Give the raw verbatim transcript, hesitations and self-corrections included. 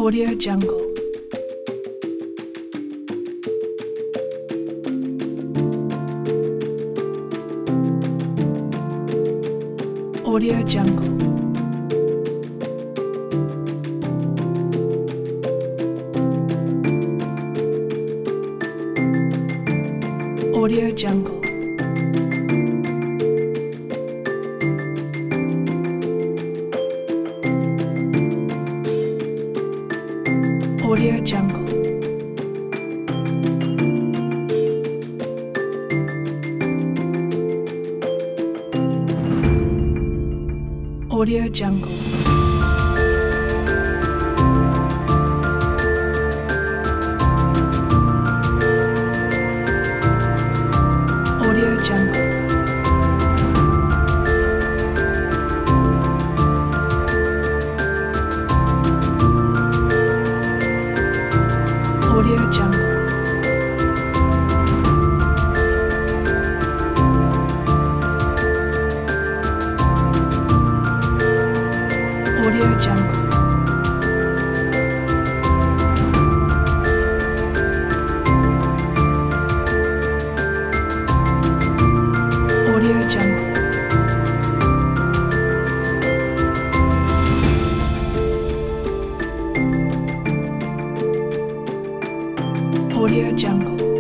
Audio Jungle. Audio Jungle. Audio Jungle. Audio Jungle. Audio Jungle. Audio Jungle. Audio Jungle. Audio Jungle. Audio Jungle. Audio Jungle.